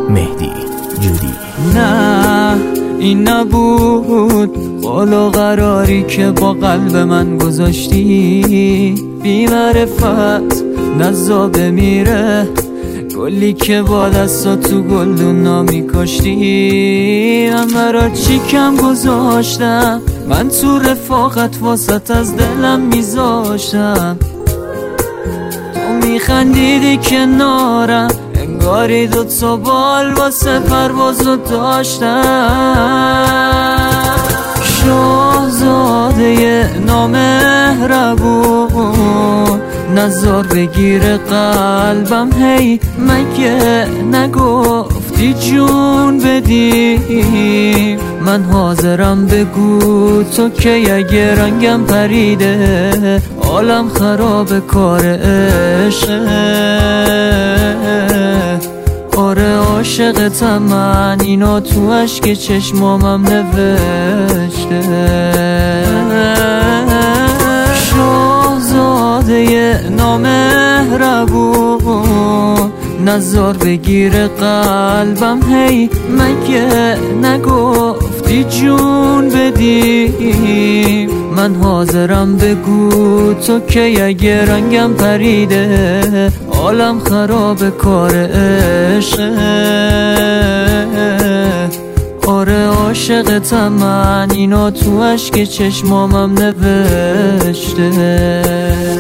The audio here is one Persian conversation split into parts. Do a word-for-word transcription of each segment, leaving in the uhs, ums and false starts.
مهدی جودی. نه این نبود قول و قراری که با قلب من گذاشتی، بی معرفت نزابه میره گلی که با دستا تو گلدونا میکاشتی. من برا چی کم گذاشتم، من تو رفاقت واسط از دلم میذاشتم. تو میخندیدی کنارم انگاری دو تا بال واسه پروازو داشتم. شاهزاده نامهربون نظر بگیر قلبم، هی مگه نگفتی جون بدی؟ من حاضرم بگو تو که اگه رنگم پریده عالم خراب کار عشقه. آره عاشقتم من، اینا تو عشق چشمامم نوشته. شاهزاده نامهربون نظر بگیر قلبم، هی مگه نگفتی جون بدی؟ من حاضرم بگو تو که اگه رنگم پریده عالم خراب کار عشقه. آره عاشقتم من، اینا تو عشق چشمامم نوشته.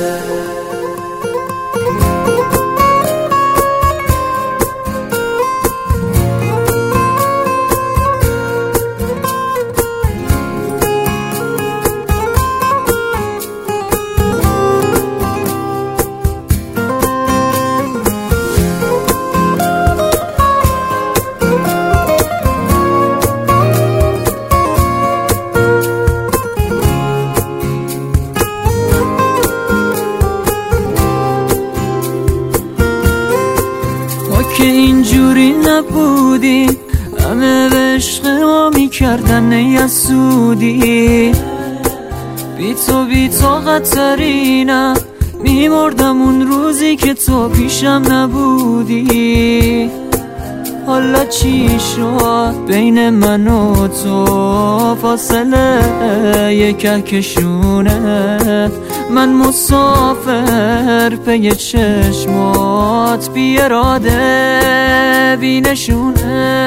که اینجوری نبودی، همه به عشق ما میکردن یسودی. بی تو بی طاقت‌ترینم، میمردم اون روزی که تو پیشم نبودی. حالا چی شد بین من و تو؟ فاصله یک کهکشونه، من مسافر پی چشمات، بی اراده بی نشونه.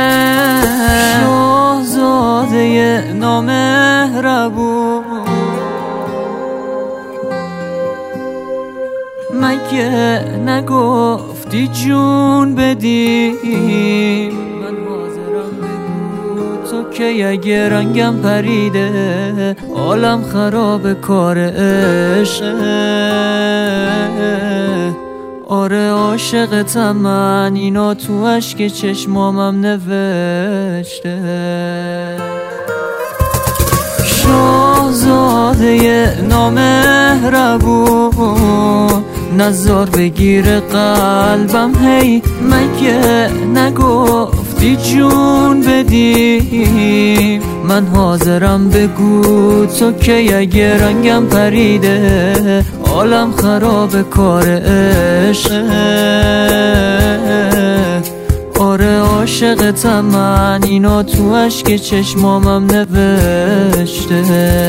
شاهزاده نامهربون مگه نگفتی جون بدی؟ من حاضرم بگو تو که اگه رنگم پریده عالم خراب کار عشقه. آره عاشقتم من، اینا تو عشق چشمامم نوشته. شاهزاده نامهربون نظر بگیر قلبم، هی مگه نگفتی جون بدی؟ من حاضرم بگو تو که اگه رنگم پریده عالم خراب کار عشقه. آره عاشقتم من، اینا تو عشق چشمامم نوشته.